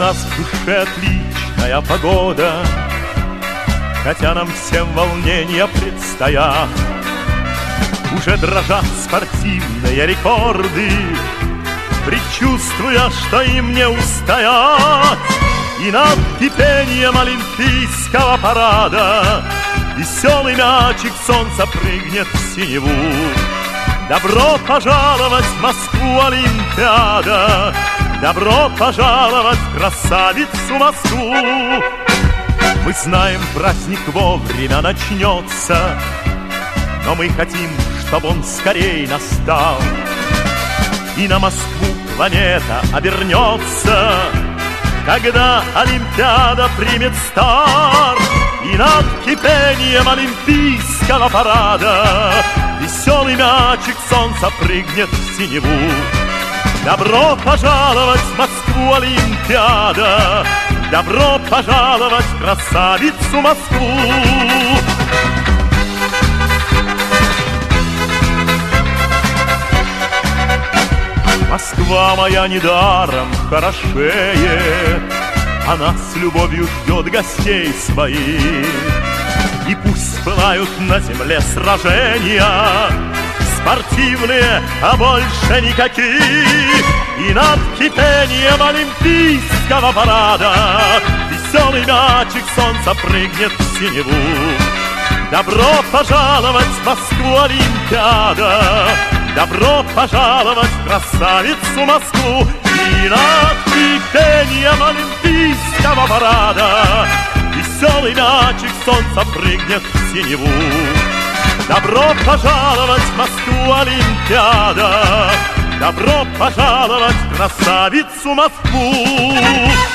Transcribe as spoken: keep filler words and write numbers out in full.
нас в душе отличная погода, хотя нам всем волнения предстоят. Уже дрожат спортивные рекорды, предчувствуя, что им не устоять. И над кипением олимпийского парада веселый мячик солнца прыгнет в синеву. Добро пожаловать в Москву, Олимпиада! Добро пожаловать в красавицу Москву! Мы знаем, праздник вовремя начнется, но мы хотим, чтобы он скорей настал. И на Москву планета обернется, когда Олимпиада примет старт. И над кипением олимпийского парада веселый мячик солнца прыгнет в синеву. Добро пожаловать в Москву, Олимпиада! Добро пожаловать в красавицу Москву! Москва моя недаром хорошеет, она с любовью ждет гостей своих. И пусть пылают на земле сражения спортивные, а больше никаких. И над кипением олимпийского парада веселый мячик солнца прыгнет в синеву. Добро пожаловать в Москву, Олимпиада! Добро пожаловать в красавицу Москву! И над кипением олимпийского парада веселый мячик солнца прыгнет в синеву. Добро пожаловать в Москву, Олимпиада! Добро пожаловать в красавицу Москву!